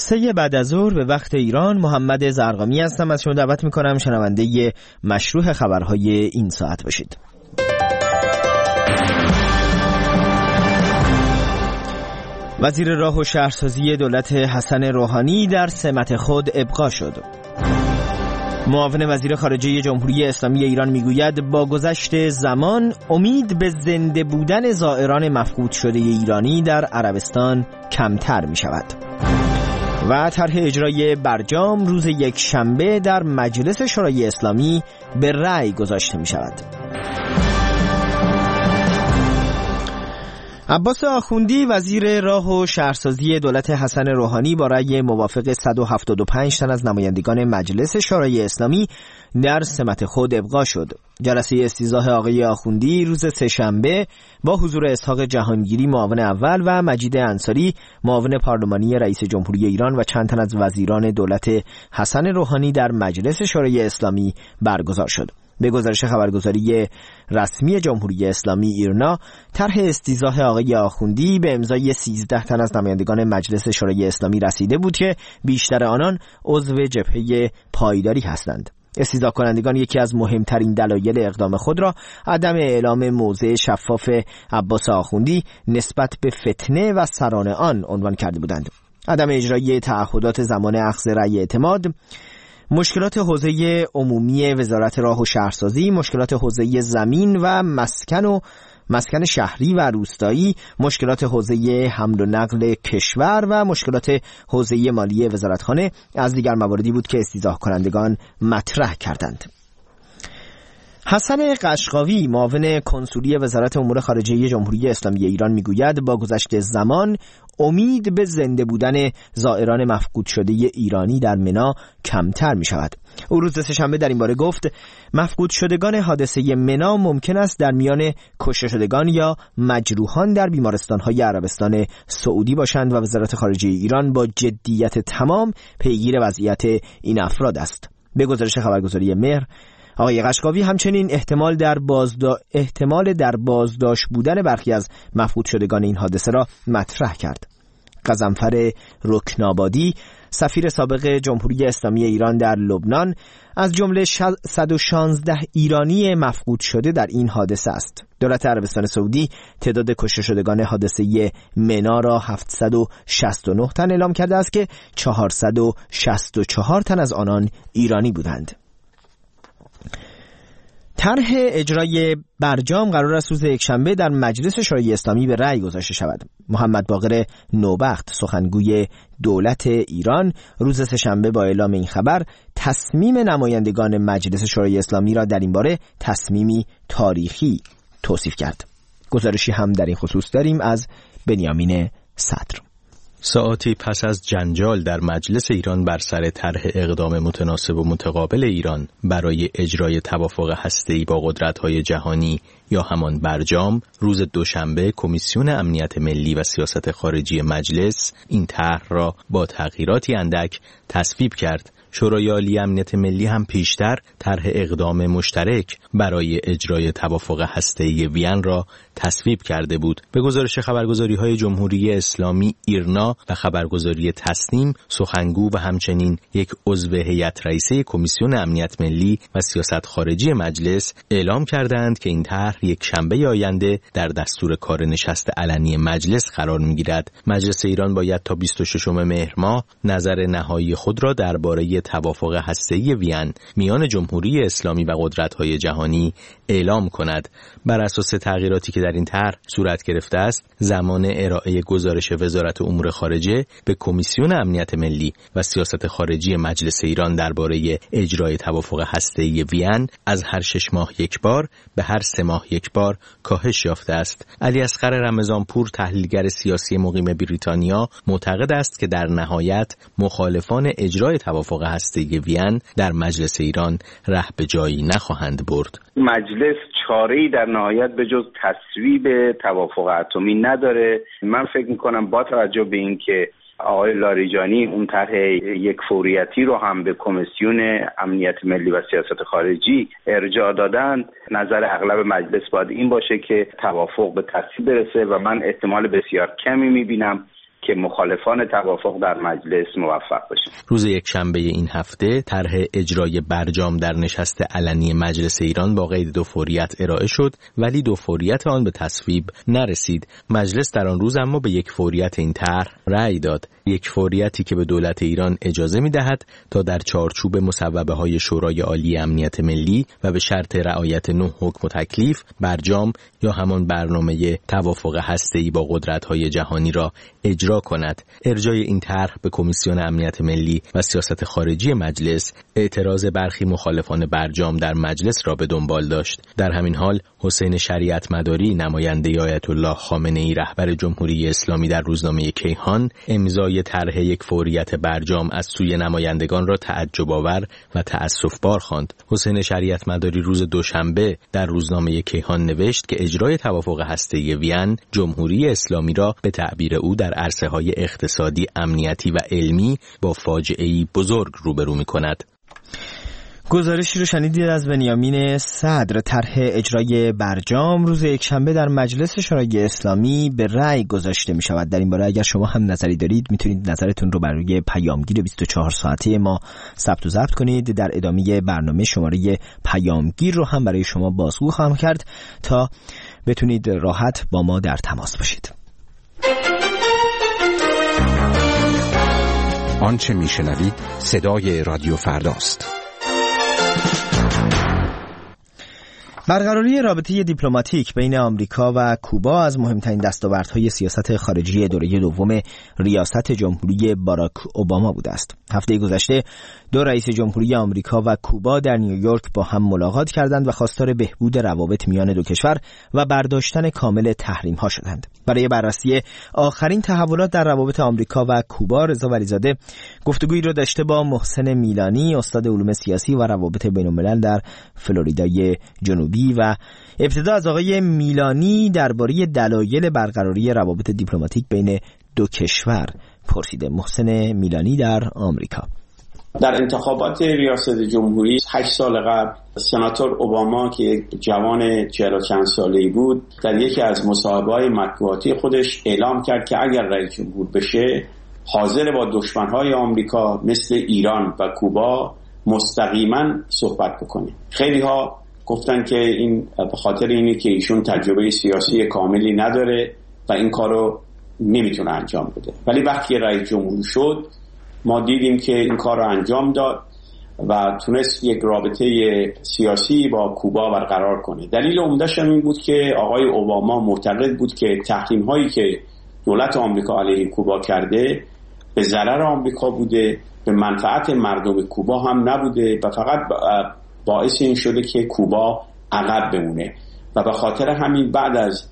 3 بعد از ظهر به وقت ایران. محمد زرقامی هستم. از شما دعوت میکنم شنونده مشروح خبرهای این ساعت باشید. وزیر راه و شهرسازی دولت حسن روحانی در سمت خود ابقا شد. معاون وزیر خارجه جمهوری اسلامی ایران میگوید با گذشت زمان امید به زنده بودن زائران مفقود شده ایرانی در عربستان کمتر می شود. و طرح اجرای برجام روز یکشنبه در مجلس شورای اسلامی به رأی گذاشته می شود. عباس آخوندی وزیر راه و شهرسازی دولت حسن روحانی با رأی موافق 175 تن از نمایندگان مجلس شورای اسلامی در سمت خود ابقا شد. جلسه استیضاح آقای آخوندی روز سه‌شنبه با حضور اسحاق جهانگیری معاون اول و مجید انصاری معاون پارلمانی رئیس جمهوری ایران و چند تن از وزیران دولت حسن روحانی در مجلس شورای اسلامی برگزار شد. به گزارش خبرگزاری رسمی جمهوری اسلامی ایرنا، طرح استیضاح آقای آخوندی به امضای 13 تن از نمایندگان مجلس شورای اسلامی رسیده بود که بیشتر آنان عضو جبهه پایداری هستند. استیضاح کنندگان یکی از مهمترین دلایل اقدام خود را عدم اعلام موضع شفاف عباس آخوندی نسبت به فتنه و سران آن عنوان کرده بودند. عدم اجرای تعهدات زمان اخذ رأی اعتماد، مشکلات حوزه عمومی وزارت راه و شهرسازی، مشکلات حوزه زمین و مسکن شهری و روستایی، مشکلات حوزه حمل و نقل کشور و مشکلات حوزه مالی وزارتخانه از دیگر مواردی بود که استیضاح کنندگان مطرح کردند. حسن قشقاوی معاون کنسولی وزارت امور خارجه جمهوری اسلامی ایران میگوید با گذشت زمان امید به زنده بودن زائران مفقود شده ایرانی در منی کمتر می شود. او روز سه‌شنبه در این باره گفت مفقود شدگان حادثه منی ممکن است در میان کشته شدگان یا مجروحان در بیمارستان‌های عربستان سعودی باشند و وزارت خارجه ایران با جدیت تمام پیگیر وضعیت این افراد است. به گزارش خبرگزاری مهر، آقای قشقاوی همچنین احتمال در بازداشت بودن برخی از مفقود شدگان این حادثه را مطرح کرد. غضنفر رکنابادی، سفیر سابق جمهوری اسلامی ایران در لبنان، از جمله 116 ایرانی مفقود شده در این حادثه است. دولت عربستان سعودی تعداد کشته شدگان حادثه منی را 769 تن اعلام کرده است که 464 تن از آنان ایرانی بودند. طرح اجرای برجام قرار است روز یکشنبه در مجلس شورای اسلامی به رأی گذاشته شود. محمد باقر نوبخت سخنگوی دولت ایران روز سه‌شنبه با اعلام این خبر تصمیم نمایندگان مجلس شورای اسلامی را در این باره تصمیمی تاریخی توصیف کرد. گزارشی هم در این خصوص داریم از بنیامین صدر. ساعتی پس از جنجال در مجلس ایران بر سر طرح اقدام متناسب و متقابل ایران برای اجرای توافق هسته‌ای با قدرت‌های جهانی یا همان برجام، روز دوشنبه کمیسیون امنیت ملی و سیاست خارجی مجلس این طرح را با تغییراتی اندک تصویب کرد. شورای عالی امنیت ملی هم پیشتر طرح اقدام مشترک برای اجرای توافق هسته‌ای وین را تصویب کرده بود. به گزارش خبرگزاری‌های جمهوری اسلامی ایرنا و خبرگزاری تسنیم، سخنگو و همچنین یک عضو هیئت رئیسه کمیسیون امنیت ملی و سیاست خارجی مجلس اعلام کردند که این طرح یک شنبه آینده در دستور کار نشست علنی مجلس قرار می‌گیرد. مجلس ایران باید تا 26 مهر ماه نظر نهایی خود را درباره توافق هسته‌ای وین میان جمهوری اسلامی و قدرت‌های جهانی اعلام کند. بر اساس تغییراتی که در این طرح صورت گرفته است، زمان ارائه گزارش وزارت امور خارجه به کمیسیون امنیت ملی و سیاست خارجی مجلس ایران درباره اجرای توافق هسته‌ای وین از هر 6 ماه یک بار به هر 3 ماه یک بار کاهش یافته است. علی اصغر رمضانپور، تحلیلگر سیاسی مقیم بریتانیا، معتقد است که در نهایت مخالفان اجرای توافق هسته‌ای وین در مجلس ایران ره به جایی نخواهند برد. مجلس چاره‌ای در نهایت به جز تصویب توافق اتمی نداره. من فکر می‌کنم با توجه به اینکه آقای لاریجانی اون طرح یک فوریتی رو هم به کمیسیون امنیت ملی و سیاست خارجی ارجاع دادن، نظر اغلب مجلس باید این باشه که توافق به تصویب برسه و من احتمال بسیار کمی می‌بینم که مخالفان توافق در مجلس موفق بشن. روز یکشنبه این هفته طرح اجرای برجام در نشست علنی مجلس ایران با قید 2 فوریت ارائه شد، ولی 2 فوریت آن به تصویب نرسید. مجلس در آن روز اما به 1 فوریت این طرح رأی داد. 1 فوریتی که به دولت ایران اجازه می‌دهد تا در چارچوب مصوبه‌های شورای عالی امنیت ملی و به شرط رعایت 9 حکم و تکلیف برجام یا همان برنامه توافق هسته‌ای با قدرت‌های جهانی را اجرا کند. ارجای این طرح به کمیسیون امنیت ملی و سیاست خارجی مجلس اعتراض برخی مخالفان برجام در مجلس را به دنبال داشت. در همین حال حسین شریعت مداری نماینده آیت الله خامنه‌ای رهبر جمهوری اسلامی در روزنامه کیهان امضای طرح 1 فوریت برجام از سوی نمایندگان را تعجب آور و تأسف‌بار خواند. حسین شریعت مداری روز دوشنبه در روزنامه کیهان نوشت که اجرای توافق هسته‌ای وین جمهوری اسلامی را به تعبیر او در عرصه‌های اقتصادی، امنیتی و علمی با فاجعه‌ای بزرگ روبرو می‌کند. گزارشی رو شنیدید از بنیامین صدر. طرح اجرای برجام روز یکشنبه در مجلس شورای اسلامی به رأی گذاشته می شود. در این باره اگر شما هم نظری دارید میتونید نظرتون رو بر روی پیامگیر 24 ساعته ما ثبت و ضبط کنید. در ادامه برنامه شماره پیامگیر رو هم برای شما بازگو خواهم کرد تا بتونید راحت با ما در تماس باشید. آنچه میشنوید صدای رادیو فرداست. برقراری رابطه دیپلماتیک بین آمریکا و کوبا از مهمترین دستاوردهای سیاست خارجی دوره دوم ریاست جمهوری باراک اوباما بوده است. هفته گذشته 2 رئیس جمهوری آمریکا و کوبا در نیویورک با هم ملاقات کردند و خواستار بهبود روابط میان 2 کشور و برداشتن کامل تحریم‌ها شدند. برای بررسی آخرین تحولات در روابط آمریکا و کوبا، رضا ولیزاده گفتگویی را داشته با محسن میلانی، استاد علوم سیاسی و روابط بین‌الملل در فلوریدای جنوبی، و ابتدا از آقای میلانی درباره دلایل برقراری روابط دیپلماتیک بین 2 کشور پرسیده. محسن میلانی در آمریکا. در انتخابات ریاست جمهوری 8 سال قبل سناتور اوباما که یک جوان 40 و چند ساله‌ای بود در یکی از مصاحبه‌های مطبوعاتی خودش اعلام کرد که اگر رئیس جمهور بشه حاضر با دشمن‌های آمریکا مثل ایران و کوبا مستقیما صحبت بکنه. خیلی‌ها گفتن که این به خاطر اینه که ایشون تجربه سیاسی کاملی نداره و این کارو نمیتونه انجام بده. ولی وقتی رئیس جمهور شد ما دیدیم که این کار رو انجام داد و تونست یک رابطه سیاسی با کوبا برقرار کنه. دلیل عمده‌ش این بود که آقای اوباما معتقد بود که تحریم‌هایی که دولت آمریکا علیه کوبا کرده به ضرر آمریکا بوده، به منفعت مردم کوبا هم نبوده و فقط باعث این شده که کوبا عقب بمونه و به خاطر همین بعد از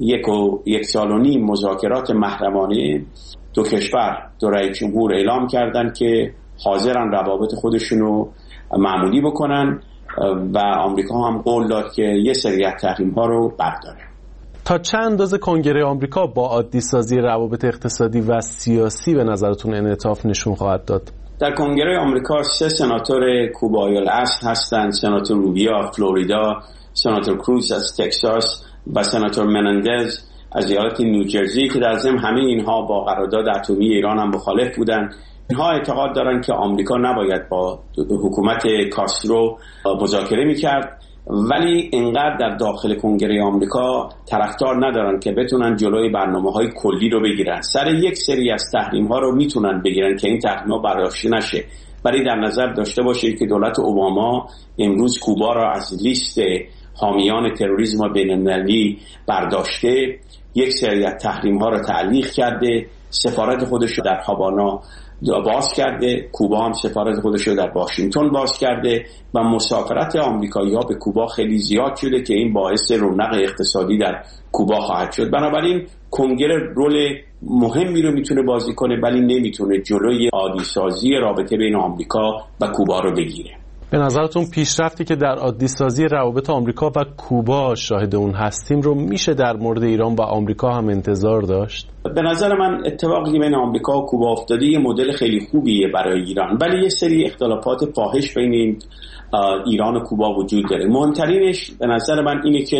1.5 سال مذاکرات محرمانه 2 کشور 2 رئیس جمهور اعلام کردن که حاضرن روابط خودشونو معمولی بکنن و آمریکا هم قول داد که یه سری از تحریم‌ها رو برداره. تا چند اندازه کنگره آمریکا با عادی سازی روابط اقتصادی و سیاسی به نظرتون انعطاف نشون خواهد داد؟ در کنگره آمریکا 3 سناتور کوبایی الاصل هستند: سناتور روبیا فلوریدا، سناتور کروز از تگزاس و سناتور منندز از ایالت نیوجرسی که در ضمن همه اینها با قرارداد اتمی ایران هم مخالف بودند. اینها اعتقاد دارند که آمریکا نباید با حکومت کاسترو مذاکره میکرد، ولی اینقدر در داخل کنگره آمریکا طرفدار ندارن که بتونن جلوی برنامه‌های کلی رو بگیرن. سر یک سری از تحریم‌ها رو میتونن بگیرن که این تحریم‌ها برداشته نشه. ولی در نظر داشته باشید که دولت اوباما امروز کوبا را از لیست حامیان تروریسم بین‌المللی برداشته، یک سری از تحریم‌ها رو تعلیق کرده، سفارت خودش رو در هاوانا باز کرده، کوبا هم سفارت خودش رو در واشنگتن باز کرده و مسافرت آمریکایی‌ها به کوبا خیلی زیاد شده که این باعث رونق اقتصادی در کوبا خواهد شد. بنابراین کنگره رول مهمی رو میتونه بازی کنه ولی نمیتونه جلوی عادی سازی رابطه بین آمریکا و کوبا رو بگیره. به نظرتون پیشرفتی که در عادی سازی روابط آمریکا و کوبا شاهد اون هستیم رو میشه در مورد ایران و آمریکا هم انتظار داشت؟ به نظر من اتفاقی بین آمریکا و کوبا افتاده یه مدل خیلی خوبیه برای ایران، ولی یه سری اختلافات فاحش بین ایران و کوبا وجود داره. مهمترینش به نظر من اینه که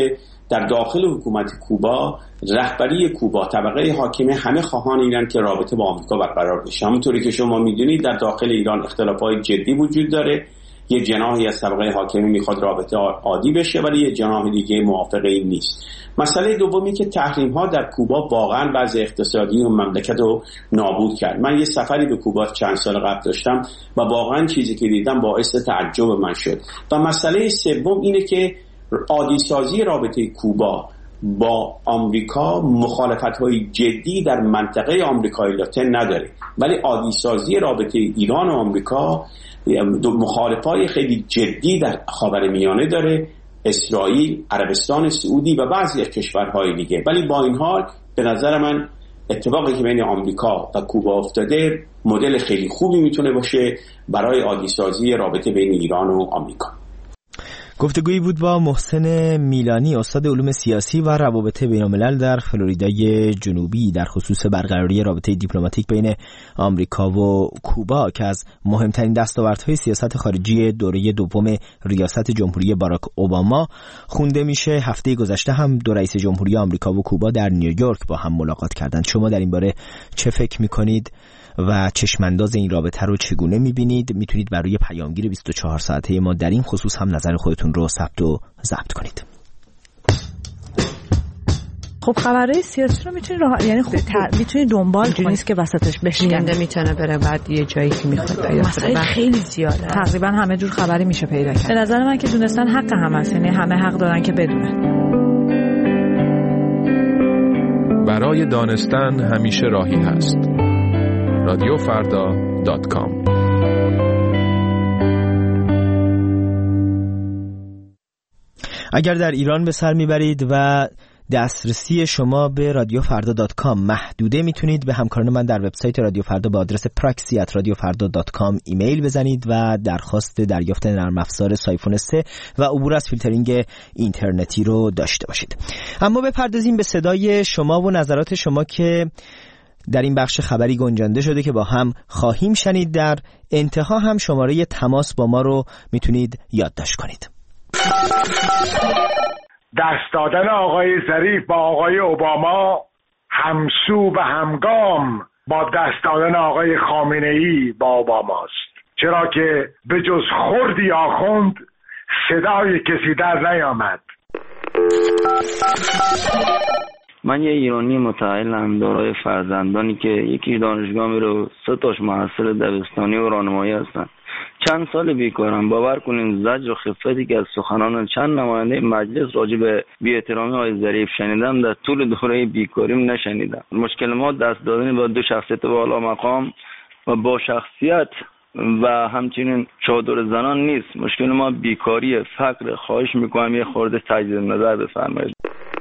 در داخل حکومت کوبا، رهبری کوبا، طبقه حاکمه همه خواهان اینن که رابطه با آمریکا برقرار بشه. همونطوری که شما میدونید در داخل ایران اختلافات جدی وجود داره. یه جناحی از طبقه حاکمه میخواد رابطه عادی بشه ولی یه جناح دیگه موافق این نیست. مسئله دومی که تحریم ها در کوبا واقعا وضع اقتصادی و مملکت رو نابود کرد. من یه سفری به کوبا چند سال قبل داشتم و واقعا چیزی که دیدم باعث تعجب من شد. و مسئله سوم اینه که عادی سازی رابطه کوبا با آمریکا مخالفت‌های جدی در منطقه آمریکای لاتین نداره، ولی عادی سازی رابطه ایران و آمریکا مخالفای خیلی جدی در خاورمیانه داره، اسرائیل، عربستان سعودی و بعضی از کشورهای دیگه. ولی با این حال به نظر من اتفاقی که بین آمریکا و کوبا افتاده مدل خیلی خوبی میتونه باشه برای عادی سازی رابطه بین ایران و آمریکا. گفتگویی بود با محسن میلانی، استاد علوم سیاسی و روابط بین‌الملل در فلوریدای جنوبی، در خصوص برقراری رابطه دیپلماتیک بین آمریکا و کوبا که از مهمترین دستاوردهای سیاست خارجی دوره دوم ریاست جمهوری باراک اوباما خونده میشه. هفته گذشته هم دو رئیس جمهوری آمریکا و کوبا در نیویورک با هم ملاقات کردند. شما در این باره چه فکر میکنید و چشمانداز این رابطه رو چگونه میبینید؟ میتونید برای پیامگیر 24 ساعته ما در این خصوص هم نظر خودتون رو ثبت و ضبط کنید. خب خبرهای سیاسی رو میتونید یعنی میتونید دنبال کنید، نیست که وسطش بشینه، میتونه بره بعد یه جایی که میخواد مسائل خیلی زیاده، تقریبا همه جور خبری میشه پیدا کرد. به نظر من که دونستن حق هم هست، یعنی همه حق دارن که بدونن. برای دانستن همیشه راهی هست. radiofarda.com. اگر در ایران به سر میبرید و دسترسی شما به radiofarda.com محدوده، میتونید به همکاران من در وبسایت رادیو فردا با آدرس praxi@radiofarda.com ایمیل بزنید و درخواست دریافت نرم افزار سایفون 3 و عبور از فیلترینگ اینترنتی رو داشته باشید. اما بپردازیم به صدای شما و نظرات شما که در این بخش خبری گنجانده شده که با هم خواهیم شنید. در انتها هم شماره تماس با ما رو میتونید یادداشت کنید. دست دادن آقای ظریف با آقای اوباما همسو و همگام با دست دادن آقای خامنه‌ای با اوباماست، چرا که به جز خردی آخوند صدای کسی در نیامد. من یه ایرانی متعلم دارای فرزندانی که یکی دانشگاه میره، 3 تاش محصل دبستانی و راهنمایی هستن. چند سال بیکارم. باور کنین زجر و خفتی که از سخنان چند نماینده مجلس راجع به بی‌احترامی آقای ظریف شنیدم در طول دوره بیکاریم نشنیدم. مشکل ما دست دادن با 2 شخصیت بالا مقام و با شخصیت و همچنین چادر زنان نیست. مشکل ما بیکاری، فقر. خواهش میکنم یه خورده تجدید نظر بفرمایید.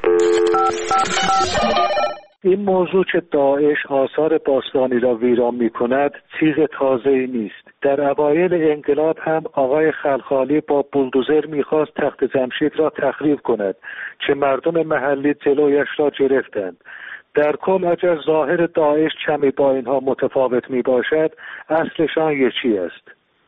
این موضوع که داعش آثار باستانی را ویران می‌کند تیغ تازه‌ای نیست. در اوایل انقلاب هم آقای خلخالی با بولدوزر می‌خواست تخت جمشید را تخریب کند که مردم محلی جلویش را گرفتند. در کل اگر ظاهر داعش کمی با اینها متفاوت میباشد، اصلشان یکی است.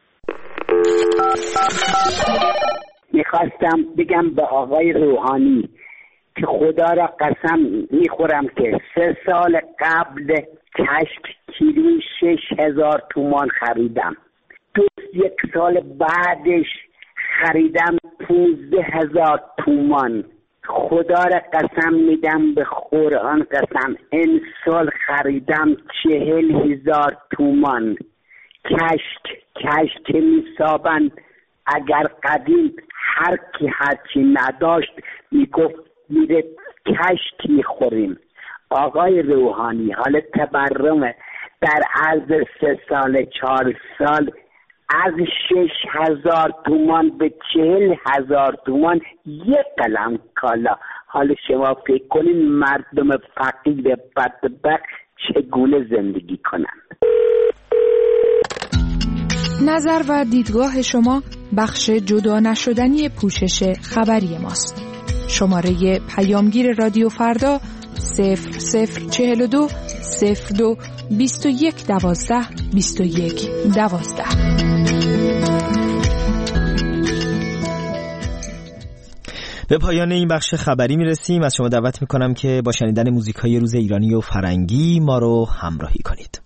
میخواستم بگم به آقای روحانی که خدا را قسم میخورم که 3 سال قبل کشک کیلویی 6,000 تومان خریدم. 1 سال بعدش خریدم 15,000 تومان. خدا را قسم میدم، به قرآن قسم، این سال خریدم 40,000 تومان. کشک میسابند. اگر قدیم هر کی هرچی نداشت میگفت میره کشک میخوریم. آقای روحانی حال تبرمه در عرض 3 سال 4 سال از 6,000 تومان به 40,000 تومان 1 قلم کالا. حالا شما فکر کنین مردم فقیر بدبخت چگونه زندگی کنند. نظر و دیدگاه شما بخش جدا نشدنی پوشش خبری ماست. شماره پیامگیر رادیو فردا 0042 02 21 12 21 12. به پایان این بخش خبری میرسیم. از شما دعوت میکنم که با شنیدن موزیک‌های روز ایرانی و فرنگی ما رو همراهی کنید.